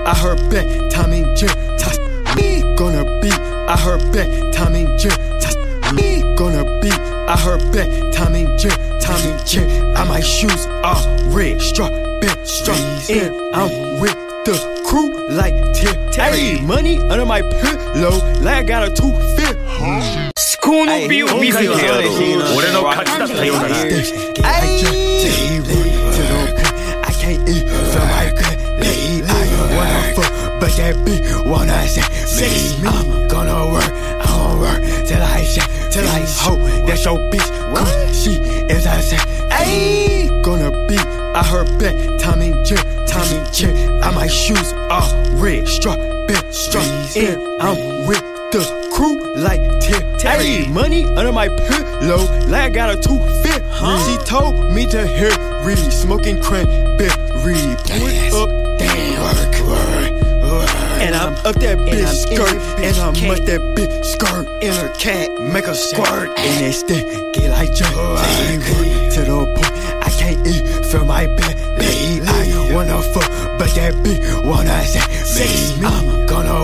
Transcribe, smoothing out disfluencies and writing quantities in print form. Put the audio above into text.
I heard back, Tommy J. Toss me gonna be. I heard back, Tommy J. Toss me gonna be. I heard back, Tommy J. Tommy J. And my shoes are red, straw, and I'm with the crew like Terry. Money under my pillow, like I got a 250. この美を見せてやろう。俺の勝ちだったようだな。 I can't eat from my belly. I wanna fuck, but that bitch wanna say me. I'm gonna work, I'ma work till I shit, till I hope that's your bitch. She is I say, ayy, gonna be. I heard back, Tommy J. And my shoes are red, straw, and I'm with the crew like Terry. Money under my pillow, like I got a 250. She told me to hurry, smoking cranberry. Put up, and I'm up that bitch skirt, and I'm up that bitch skirt in her cat, make her squirt, and that stick get like Joe. To the point, I can't eat from my belly. I wanna fuck, but that bitch wanna say me. I'm gonna